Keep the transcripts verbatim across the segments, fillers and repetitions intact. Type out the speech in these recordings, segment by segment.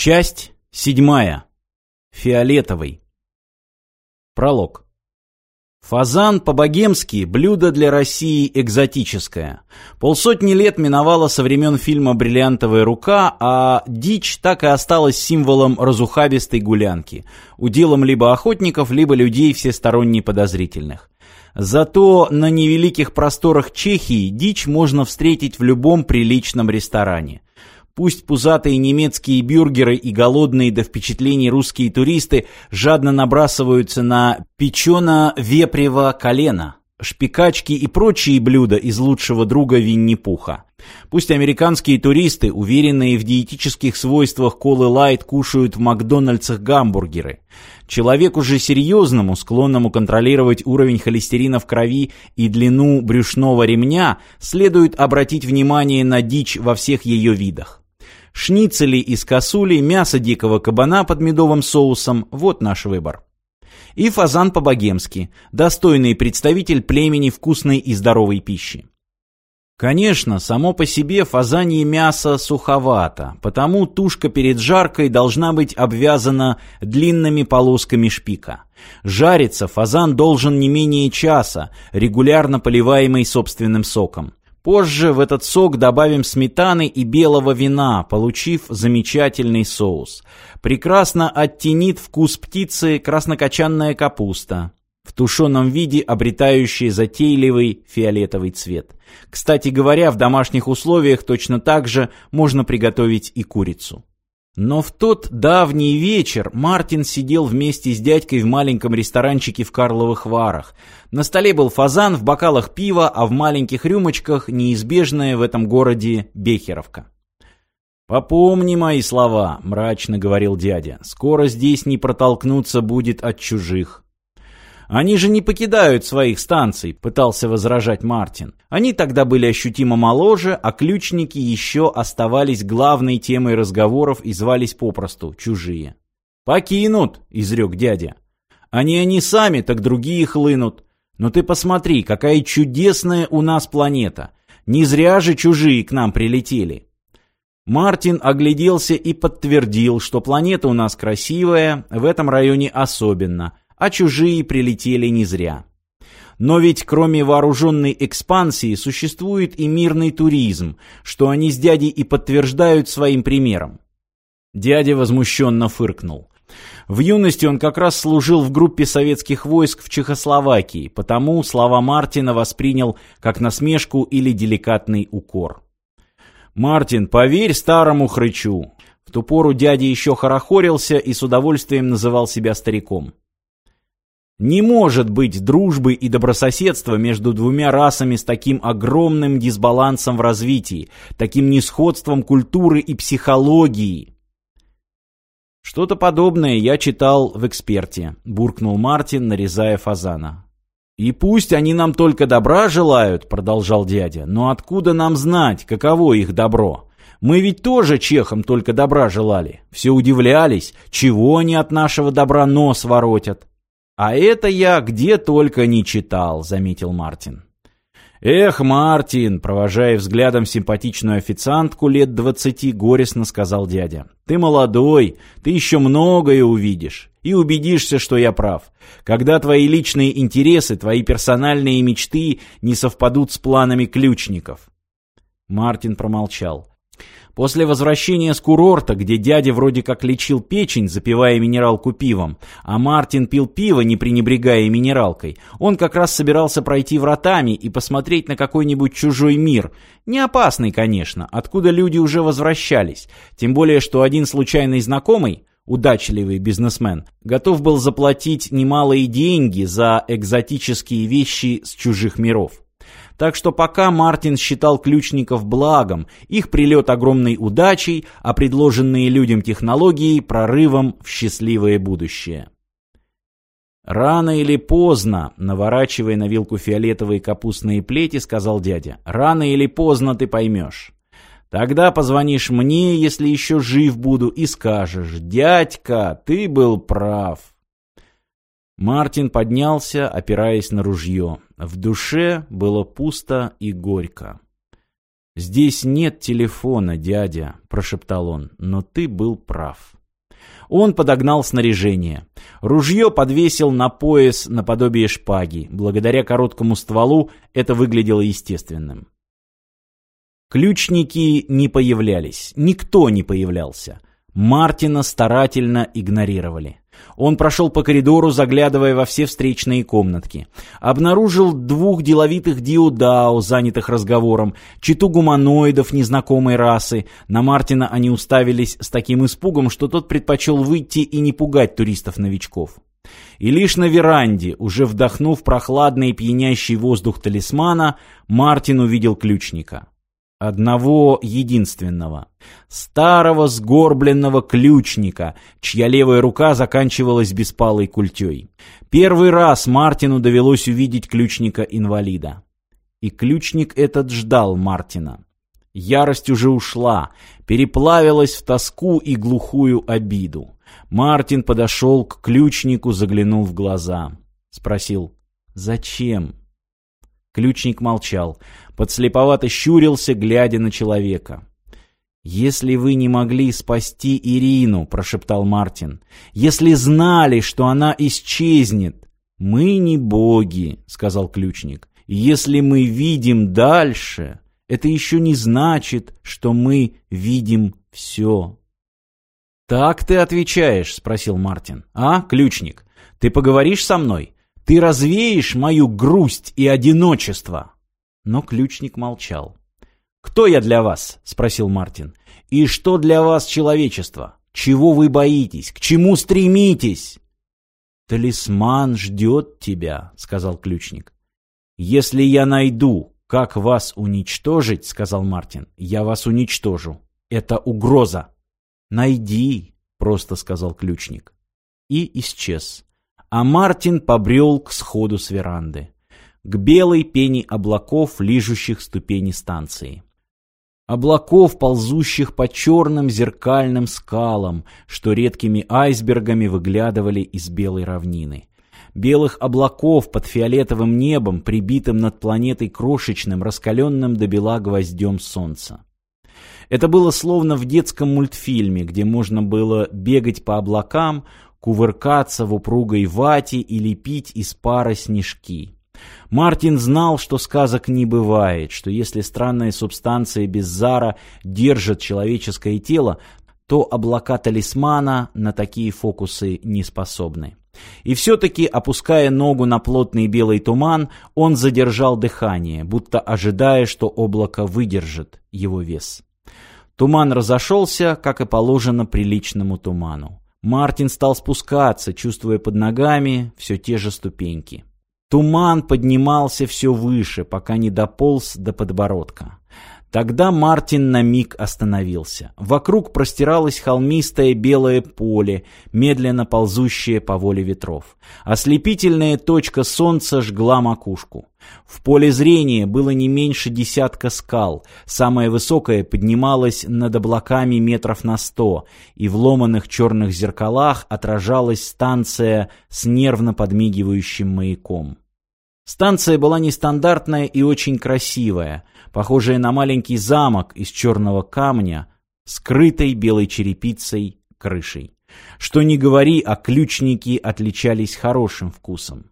Часть седьмая. Фиолетовый. Пролог. Фазан по-богемски – блюдо для России экзотическое. Полсотни лет миновало со времен фильма «Бриллиантовая рука», а дичь так и осталась символом разухабистой гулянки, уделом либо охотников, либо людей всесторонне подозрительных. Зато на невеликих просторах Чехии дичь можно встретить в любом приличном ресторане. Пусть пузатые немецкие бюргеры и голодные до впечатлений русские туристы жадно набрасываются на печено-вепрево колено, шпикачки и прочие блюда из лучшего друга Винни-Пуха. Пусть американские туристы, уверенные в диетических свойствах колы лайт, кушают в Макдональдсах гамбургеры. Человеку же серьезному, склонному контролировать уровень холестерина в крови и длину брюшного ремня, следует обратить внимание на дичь во всех ее видах. Шницели из косули, мясо дикого кабана под медовым соусом – вот наш выбор. И фазан по-богемски – достойный представитель племени вкусной и здоровой пищи. Конечно, само по себе фазанье мясо суховато, потому тушка перед жаркой должна быть обвязана длинными полосками шпика. Жариться фазан должен не менее часа, регулярно поливаемый собственным соком. Позже в этот сок добавим сметаны и белого вина, получив замечательный соус. Прекрасно оттенит вкус птицы краснокочанная капуста, в тушеном виде обретающая затейливый фиолетовый цвет. Кстати говоря, в домашних условиях точно так же можно приготовить и курицу. Но в тот давний вечер Мартин сидел вместе с дядькой в маленьком ресторанчике в Карловых Варах. На столе был фазан, в бокалах пива, а в маленьких рюмочках неизбежная в этом городе бехеровка. «Попомни мои слова», — мрачно говорил дядя, — «скоро здесь не протолкнуться будет от чужих». «Они же не покидают своих станций», — пытался возражать Мартин. Они тогда были ощутимо моложе, а ключники еще оставались главной темой разговоров и звались попросту «чужие». «Покинут», — изрек дядя. «Они они сами, так другие хлынут. Но ты посмотри, какая чудесная у нас планета. Не зря же чужие к нам прилетели». Мартин огляделся и подтвердил, что планета у нас красивая, в этом районе особенно, а чужие прилетели не зря. Но ведь кроме вооруженной экспансии существует и мирный туризм, что они с дядей и подтверждают своим примером. Дядя возмущенно фыркнул. В юности он как раз служил в группе советских войск в Чехословакии, потому слова Мартина воспринял как насмешку или деликатный укор. «Мартин, поверь старому хрычу». В ту пору дядя еще хорохорился и с удовольствием называл себя стариком. Не может быть дружбы и добрососедства между двумя расами с таким огромным дисбалансом в развитии, таким несходством культуры и психологии. «Что-то подобное я читал в «Эксперте», — буркнул Мартин, нарезая фазана. «И пусть они нам только добра желают», — продолжал дядя, — «но откуда нам знать, каково их добро? Мы ведь тоже чехам только добра желали. Все удивлялись, чего они от нашего добра нос воротят». «А это я где только не читал», — заметил Мартин. «Эх, Мартин», — провожая взглядом симпатичную официантку лет двадцати, горестно сказал дядя. «Ты молодой, ты еще многое увидишь и убедишься, что я прав. Когда твои личные интересы, твои персональные мечты не совпадут с планами ключников». Мартин промолчал. После возвращения с курорта, где дядя вроде как лечил печень, запивая минералку пивом, а Мартин пил пиво, не пренебрегая минералкой, он как раз собирался пройти вратами и посмотреть на какой-нибудь чужой мир. Не опасный, конечно, откуда люди уже возвращались. Тем более, что один случайный знакомый, удачливый бизнесмен, готов был заплатить немалые деньги за экзотические вещи с чужих миров. Так что пока Мартин считал ключников благом, их прилет огромной удачей, а предложенные людям технологии прорывом в счастливое будущее. «Рано или поздно», — наворачивая на вилку фиолетовые капустные плети, сказал дядя, — «рано или поздно ты поймешь. Тогда позвонишь мне, если еще жив буду, и скажешь: дядька, ты был прав». Мартин поднялся, опираясь на ружье. В душе было пусто и горько. «Здесь нет телефона, дядя», — прошептал он, — «но ты был прав». Он подогнал снаряжение. Ружье подвесил на пояс наподобие шпаги. Благодаря короткому стволу это выглядело естественным. Ключники не появлялись. Никто не появлялся. Мартина старательно игнорировали. Он прошел по коридору, заглядывая во все встречные комнатки. Обнаружил двух деловитых диодао, занятых разговором, читу гуманоидов незнакомой расы. На Мартина они уставились с таким испугом, что тот предпочел выйти и не пугать туристов-новичков. И лишь на веранде, уже вдохнув прохладный и пьянящий воздух талисмана, Мартин увидел ключника. Одного единственного. Старого сгорбленного ключника, чья левая рука заканчивалась беспалой культей. Первый раз Мартину довелось увидеть ключника-инвалида. И ключник этот ждал Мартина. Ярость уже ушла, переплавилась в тоску и глухую обиду. Мартин подошел к ключнику, заглянул в глаза. Спросил: «Зачем?» Ключник молчал, подслеповато щурился, глядя на человека. «Если вы не могли спасти Ирину, — прошептал Мартин, — если знали, что она исчезнет...» «Мы не боги, — сказал ключник, — если мы видим дальше, это еще не значит, что мы видим все». «Так ты отвечаешь? — спросил Мартин. — А, ключник, ты поговоришь со мной? Ты развеешь мою грусть и одиночество?» Но ключник молчал. «Кто я для вас?» — спросил Мартин. «И что для вас человечество? Чего вы боитесь? К чему стремитесь?» «Талисман ждет тебя», — сказал ключник. «Если я найду, как вас уничтожить, — сказал Мартин, — я вас уничтожу. Это угроза». «Найди», — просто сказал ключник. И исчез. А Мартин побрел к сходу с веранды, к белой пене облаков, лижущих ступени станции. Облаков, ползущих по черным зеркальным скалам, что редкими айсбергами выглядывали из белой равнины. Белых облаков под фиолетовым небом, прибитым над планетой крошечным, раскаленным до бела гвоздем солнца. Это было словно в детском мультфильме, где можно было бегать по облакам, кувыркаться в упругой вате и лепить из пара снежки. Мартин знал, что сказок не бывает, что если странная субстанция Беззара держит человеческое тело, то облака талисмана на такие фокусы не способны. И все-таки, опуская ногу на плотный белый туман, он задержал дыхание, будто ожидая, что облако выдержит его вес. Туман разошелся, как и положено приличному туману. Мартин стал спускаться, чувствуя под ногами все те же ступеньки. Туман поднимался все выше, пока не дополз до подбородка. Тогда Мартин на миг остановился. Вокруг простиралось холмистое белое поле, медленно ползущее по воле ветров. Ослепительная точка солнца жгла макушку. В поле зрения было не меньше десятка скал. Самая высокая поднималась над облаками метров на сто, и в ломаных черных зеркалах отражалась станция с нервно подмигивающим маяком. Станция была нестандартная и очень красивая, похожая на маленький замок из черного камня, скрытой белой черепицей крышей. Что ни говори, а ключники отличались хорошим вкусом.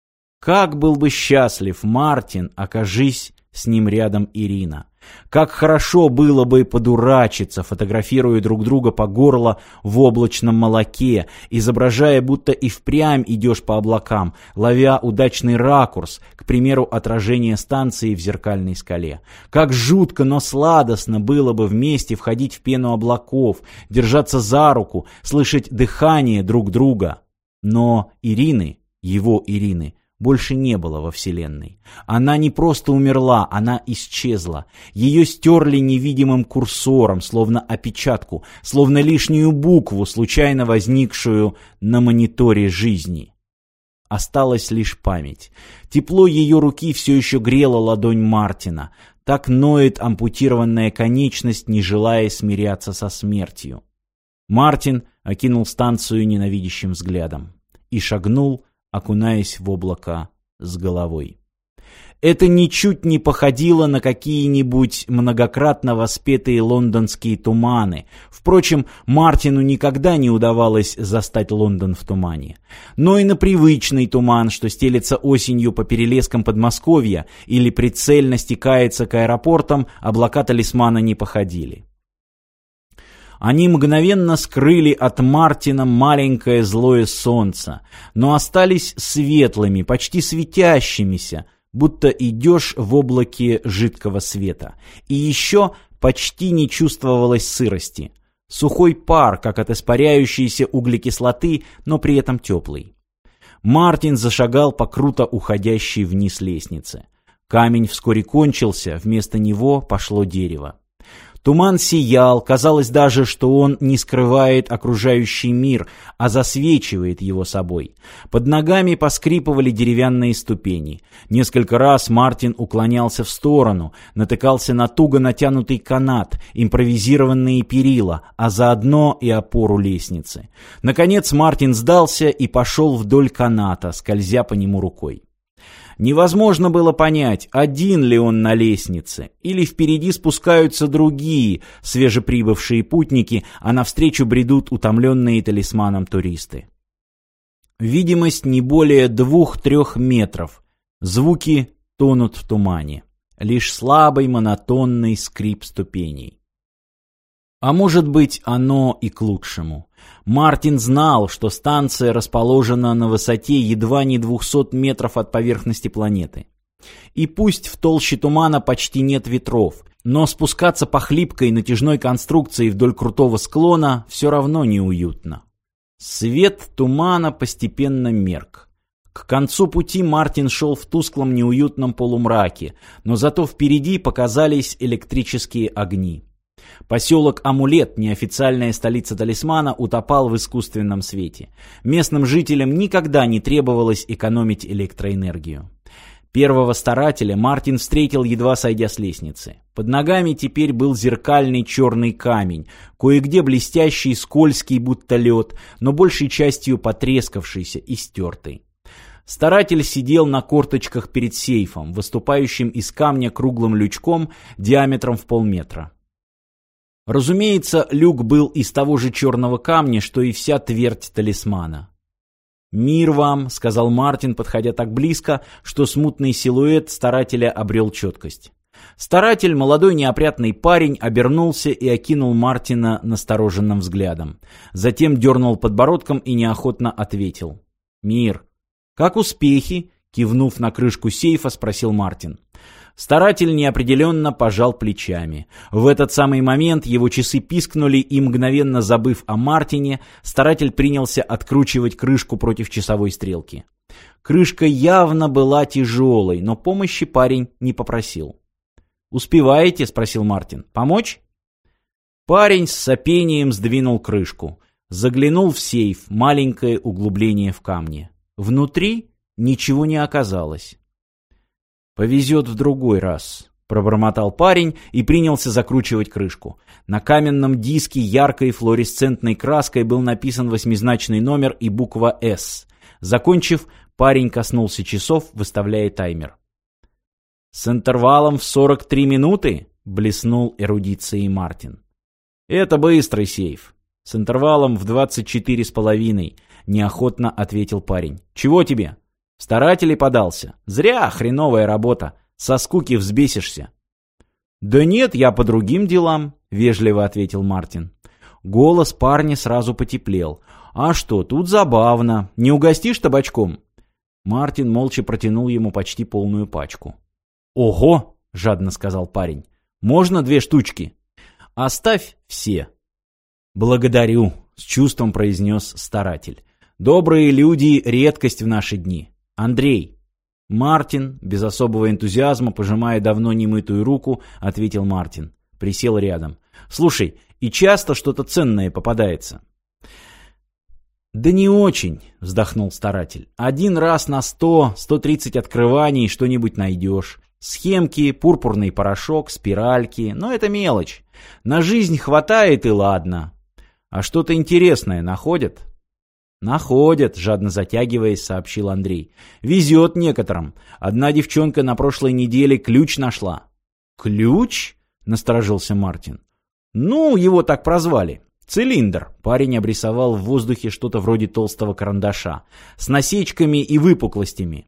Как был бы счастлив Мартин, окажись с ним рядом Ирина. Как хорошо было бы подурачиться, фотографируя друг друга по горло в облачном молоке, изображая, будто и впрямь идешь по облакам, ловя удачный ракурс, к примеру, отражение станции в зеркальной скале. Как жутко, но сладостно было бы вместе входить в пену облаков, держаться за руку, слышать дыхание друг друга. Но Ирины, его Ирины, больше не было во Вселенной. Она не просто умерла, она исчезла. Ее стерли невидимым курсором, словно опечатку, словно лишнюю букву, случайно возникшую на мониторе жизни. Осталась лишь память. Тепло ее руки все еще грело ладонь Мартина. Так ноет ампутированная конечность, не желая смиряться со смертью. Мартин окинул станцию ненавидящим взглядом и шагнул, окунаясь в облака с головой. Это ничуть не походило на какие-нибудь многократно воспетые лондонские туманы. Впрочем, Мартину никогда не удавалось застать Лондон в тумане. Но и на привычный туман, что стелется осенью по перелескам Подмосковья или прицельно стекается к аэропортам, облака талисмана не походили. Они мгновенно скрыли от Мартина маленькое злое солнце, но остались светлыми, почти светящимися, будто идешь в облаке жидкого света. И еще почти не чувствовалось сырости. Сухой пар, как от испаряющейся углекислоты, но при этом теплый. Мартин зашагал по круто уходящей вниз лестнице. Камень вскоре кончился, вместо него пошло дерево. Туман сиял, казалось даже, что он не скрывает окружающий мир, а засвечивает его собой. Под ногами поскрипывали деревянные ступени. Несколько раз Мартин уклонялся в сторону, натыкался на туго натянутый канат, импровизированные перила, а заодно и опору лестницы. Наконец Мартин сдался и пошел вдоль каната, скользя по нему рукой. Невозможно было понять, один ли он на лестнице, или впереди спускаются другие, свежеприбывшие путники, а навстречу бредут утомленные талисманом туристы. Видимость не более двух-трех метров. Звуки тонут в тумане. Лишь слабый монотонный скрип ступеней. А может быть, оно и к лучшему. Мартин знал, что станция расположена на высоте едва не двухсот метров от поверхности планеты. И пусть в толще тумана почти нет ветров, но спускаться по хлипкой натяжной конструкции вдоль крутого склона все равно неуютно. Свет тумана постепенно мерк. К концу пути Мартин шел в тусклом неуютном полумраке, но зато впереди показались электрические огни. Поселок Амулет, неофициальная столица талисмана, утопал в искусственном свете. Местным жителям никогда не требовалось экономить электроэнергию. Первого старателя Мартин встретил, едва сойдя с лестницы. Под ногами теперь был зеркальный черный камень, кое-где блестящий, скользкий, будто лед, но большей частью потрескавшийся и стертый. Старатель сидел на корточках перед сейфом, выступающим из камня круглым лючком диаметром в полметра. Разумеется, люк был из того же черного камня, что и вся твердь талисмана. «Мир вам», — сказал Мартин, подходя так близко, что смутный силуэт старателя обрел четкость. Старатель, молодой неопрятный парень, обернулся и окинул Мартина настороженным взглядом. Затем дернул подбородком и неохотно ответил. «Мир». «Как успехи?» — кивнув на крышку сейфа, спросил Мартин. Старатель неопределенно пожал плечами. В этот самый момент его часы пискнули, и, мгновенно забыв о Мартине, старатель принялся откручивать крышку против часовой стрелки. Крышка явно была тяжелой, но помощи парень не попросил. «Успеваете?» — спросил Мартин. «Помочь?» Парень с сопением сдвинул крышку. Заглянул в сейф, маленькое углубление в камне. Внутри ничего не оказалось. «Повезет в другой раз», — пробормотал парень и принялся закручивать крышку. На каменном диске яркой флуоресцентной краской был написан восьмизначный номер и буква «С». Закончив, парень коснулся часов, выставляя таймер. «С интервалом в сорок три минуты?» — блеснул эрудицией Мартин. «Это быстрый сейф. С интервалом в двадцать четыре с половиной», — неохотно ответил парень. «Чего тебе?» В старатели подался. Зря, хреновая работа. Со скуки взбесишься. «Да нет, я по другим делам», — вежливо ответил Мартин. Голос парня сразу потеплел. «А что, тут забавно. Не угостишь табачком?» Мартин молча протянул ему почти полную пачку. «Ого!» — жадно сказал парень. «Можно две штучки?» «Оставь все». «Благодарю», — с чувством произнес старатель. «Добрые люди — редкость в наши дни. Андрей». «Мартин», без особого энтузиазма, пожимая давно немытую руку, ответил Мартин. Присел рядом. «Слушай, и часто что-то ценное попадается?» «Да не очень», — вздохнул старатель. «Один раз на сто, сто тридцать открываний что-нибудь найдешь. Схемки, пурпурный порошок, спиральки. Но это мелочь. На жизнь хватает и ладно. А что-то интересное находят?» «Находят», — жадно затягиваясь, сообщил Андрей. «Везет некоторым. Одна девчонка на прошлой неделе ключ нашла». «Ключ?» — насторожился Мартин. «Ну, его так прозвали. Цилиндр». Парень обрисовал в воздухе что-то вроде толстого карандаша. «С насечками и выпуклостями».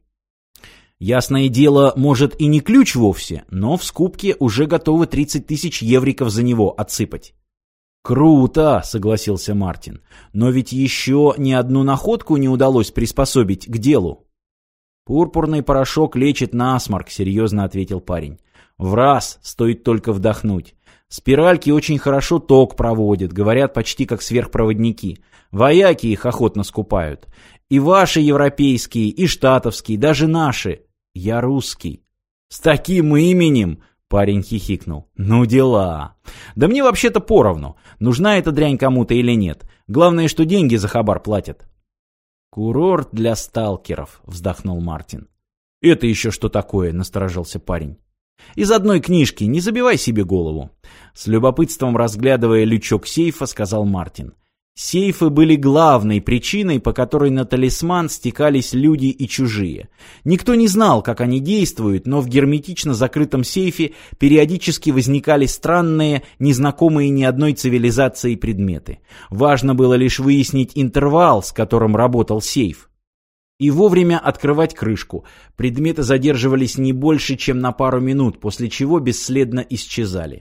Ясное дело, может и не ключ вовсе, но в скупке уже готовы тридцать тысяч евриков за него отсыпать. «Круто», — согласился Мартин. «Но ведь еще ни одну находку не удалось приспособить к делу». «Пурпурный порошок лечит насморк», — серьезно ответил парень. «В раз, стоит только вдохнуть. Спиральки очень хорошо ток проводят, говорят, почти как сверхпроводники. Вояки их охотно скупают. И ваши европейские, и штатовские, даже наши. Я русский». «С таким именем?» — парень хихикнул. «Ну дела. Да мне вообще-то поровну, нужна эта дрянь кому-то или нет. Главное, что деньги за хабар платят». «Курорт для сталкеров», — вздохнул Мартин. «Это еще что такое?» — насторожился парень. «Из одной книжки, не забивай себе голову». С любопытством разглядывая лючок сейфа, сказал Мартин. Сейфы были главной причиной, по которой на талисман стекались люди и чужие. Никто не знал, как они действуют, но в герметично закрытом сейфе периодически возникали странные, незнакомые ни одной цивилизации предметы. Важно было лишь выяснить интервал, с которым работал сейф. И вовремя открывать крышку. Предметы задерживались не больше, чем на пару минут, после чего бесследно исчезали.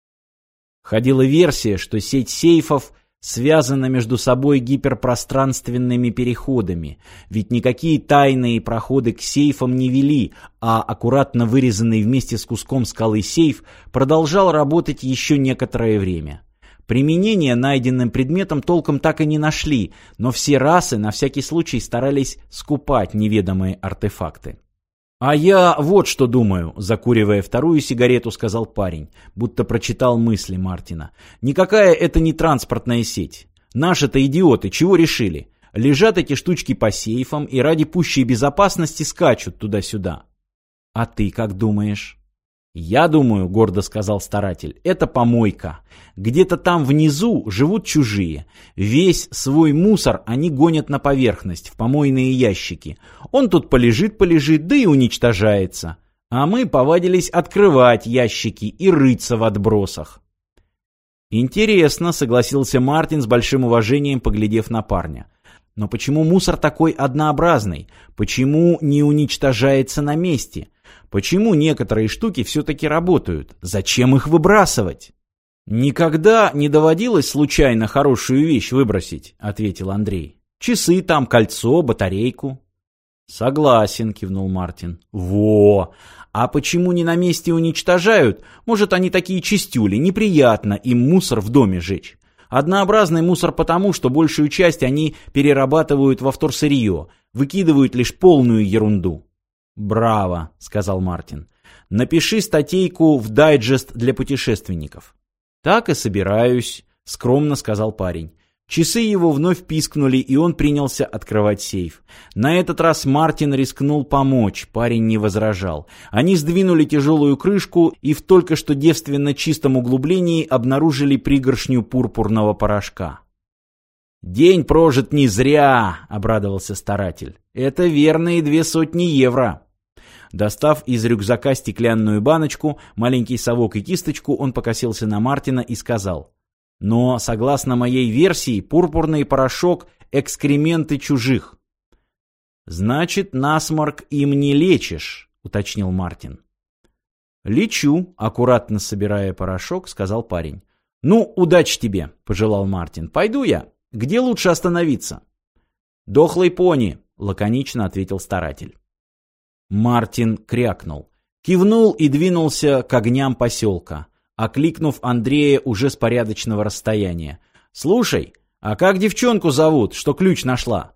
Ходила версия, что сеть сейфов связана между собой гиперпространственными переходами, ведь никакие тайные проходы к сейфам не вели, а аккуратно вырезанный вместе с куском скалы сейф продолжал работать еще некоторое время. Применение найденным предметам толком так и не нашли, но все расы на всякий случай старались скупать неведомые артефакты. «А я вот что думаю», — закуривая вторую сигарету, сказал парень, будто прочитал мысли Мартина. «Никакая это не транспортная сеть. Наши-то идиоты, чего решили? Лежат эти штучки по сейфам и ради пущей безопасности скачут туда-сюда». «А ты как думаешь?» «Я думаю», — гордо сказал старатель, — «это помойка. Где-то там внизу живут чужие. Весь свой мусор они гонят на поверхность, в помойные ящики. Он тут полежит-полежит, да и уничтожается. А мы повадились открывать ящики и рыться в отбросах». «Интересно», — согласился Мартин с большим уважением, поглядев на парня. «Но почему мусор такой однообразный? Почему не уничтожается на месте? Почему некоторые штуки все-таки работают? Зачем их выбрасывать?» «Никогда не доводилось случайно хорошую вещь выбросить», — ответил Андрей. «Часы там, кольцо, батарейку». «Согласен», — кивнул Мартин. «Во! А почему не на месте уничтожают? Может, они такие чистюли, неприятно им мусор в доме жечь. Однообразный мусор потому, что большую часть они перерабатывают во вторсырье, выкидывают лишь полную ерунду». «Браво», — сказал Мартин. «Напиши статейку в дайджест для путешественников». «Так и собираюсь», — скромно сказал парень. Часы его вновь пискнули, и он принялся открывать сейф. На этот раз Мартин рискнул помочь, парень не возражал. Они сдвинули тяжелую крышку и в только что девственно чистом углублении обнаружили пригоршню пурпурного порошка. «День прожит не зря», — обрадовался старатель. «Это верные две сотни евро». Достав из рюкзака стеклянную баночку, маленький совок и кисточку, он покосился на Мартина и сказал: «Но, согласно моей версии, пурпурный порошок — экскременты чужих». «Значит, насморк им не лечишь», — уточнил Мартин. «Лечу», — аккуратно собирая порошок, сказал парень. «Ну, удачи тебе», — пожелал Мартин. «Пойду я. Где лучше остановиться?» «Дохлый пони», — лаконично ответил старатель. Мартин крякнул, кивнул и двинулся к огням поселка, окликнув Андрея уже с порядочного расстояния. «Слушай, а как девчонку зовут, что ключ нашла?»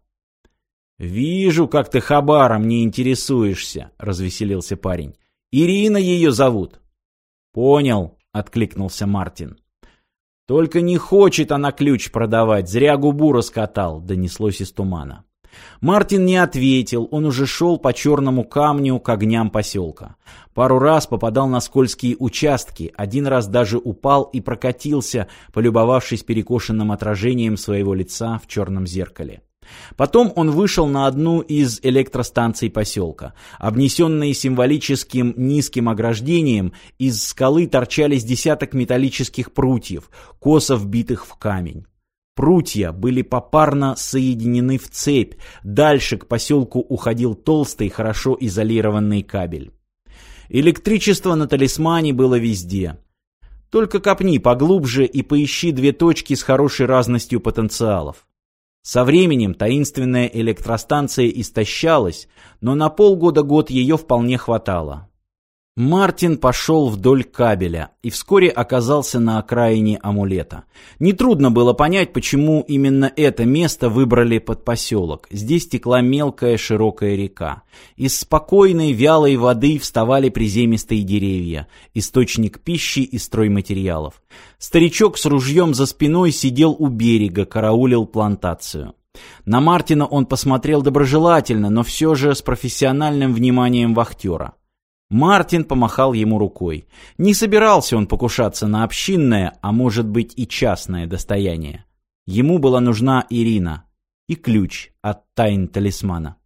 «Вижу, как ты хабаром не интересуешься», — развеселился парень. «Ирина ее зовут». «Понял», — откликнулся Мартин. «Только не хочет она ключ продавать, зря губу раскатал», — донеслось из тумана. Мартин не ответил, он уже шел по черному камню к огням поселка. Пару раз попадал на скользкие участки, один раз даже упал и прокатился, полюбовавшись перекошенным отражением своего лица в черном зеркале. Потом он вышел на одну из электростанций поселка. Обнесенные символическим низким ограждением, из скалы торчались десяток металлических прутьев, косо вбитых в камень. Прутья были попарно соединены в цепь, дальше к поселку уходил толстый, хорошо изолированный кабель. Электричество на Талисмане было везде. Только копни поглубже и поищи две точки с хорошей разностью потенциалов. Со временем таинственная электростанция истощалась, но на полгода-год ее вполне хватало. Мартин пошел вдоль кабеля и вскоре оказался на окраине амулета. Нетрудно было понять, почему именно это место выбрали под поселок. Здесь текла мелкая широкая река. Из спокойной вялой воды вставали приземистые деревья, источник пищи и стройматериалов. Старичок с ружьем за спиной сидел у берега, караулил плантацию. На Мартина он посмотрел доброжелательно, но все же с профессиональным вниманием вахтера. Мартин помахал ему рукой. Не собирался он покушаться на общинное, а может быть и частное достояние. Ему была нужна Ирина и ключ от тайн Талисмана.